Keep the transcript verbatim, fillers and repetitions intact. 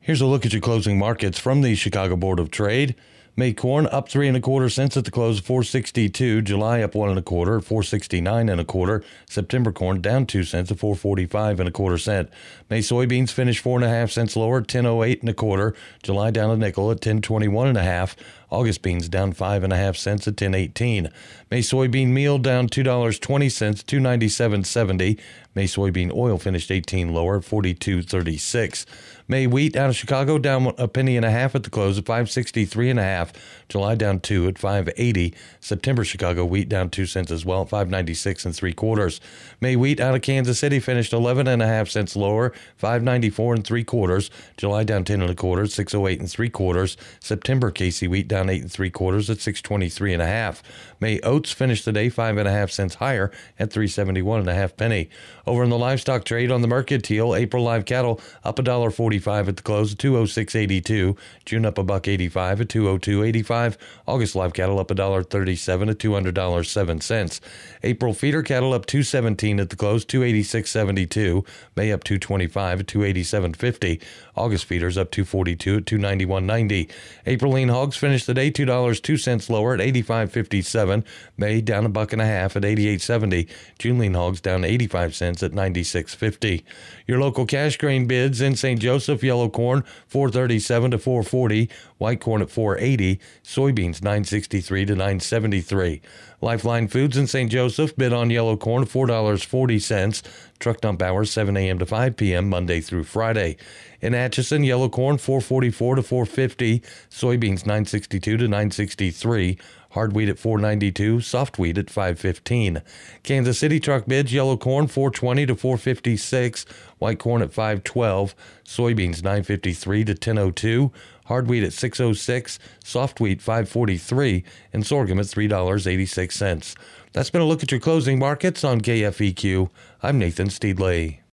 Here's a look at your closing markets from the Chicago Board of Trade. May corn up three and a quarter cents at the close, four sixty-two. July up one and a quarter, four sixty-nine and a quarter. September corn down two cents at four forty-five and a quarter cent. May soybeans finish four and a half cents lower, ten oh eight and a quarter. July down a nickel at ten twenty-one and a half. August beans down five and a half cents at ten eighteen. May soybean meal down two dollars and twenty cents, two ninety-seven seventy. May soybean oil finished eighteen lower, forty-two thirty-six. May wheat out of Chicago down a penny and a half at the close at five sixty-three and a half. July down two at five eighty. September Chicago wheat down two cents as well at five ninety-six and three quarters. May wheat out of Kansas City finished eleven and a half cents lower, five ninety-four and three quarters. July down ten and a quarter, six oh eight and three quarters. September K C wheat down eight and three quarters at six twenty-three and a half. May oats finished the day five and a half cents higher at three seventy-one and a half penny. Over in the livestock trade on the Mercantile, April live cattle up a dollar forty-five at the close at two oh six eighty-two. June up a buck eighty-five at two oh two eighty-five. August live cattle up a dollar thirty-seven at two hundred dollars and seven cents. April feeder cattle up two seventeen at the close, two eighty-six seventy-two. May up two twenty-five at two eighty-seven fifty. August feeders up two forty-two at two ninety-one ninety. April lean hogs finished the day two dollars and two cents lower at eighty-five fifty-seven. May down a buck and a half at eighty-eight seventy. June lean hogs down eighty-five cents at ninety-six fifty. Your local cash grain bids in Saint Joseph: yellow corn four thirty-seven to four forty, white corn at four eighty, soybeans nine sixty-three to nine seventy-three. Lifeline Foods in Saint Joseph bid on yellow corn four dollars and forty cents. Truck dump hours seven a.m. to five p.m. Monday through Friday. In Atchison, yellow corn four forty-four to four fifty, soybeans nine sixty-two to nine sixty-three, hard wheat at four ninety-two, soft wheat at five fifteen. Kansas City truck bids: yellow corn four twenty to four fifty-six, white corn at five twelve, soybeans nine fifty-three to ten oh two, hard wheat at six oh six, soft wheat five forty-three, and sorghum at three dollars and eighty-six cents. That's been a look at your closing markets on K F E Q. I'm Nathan Steedley.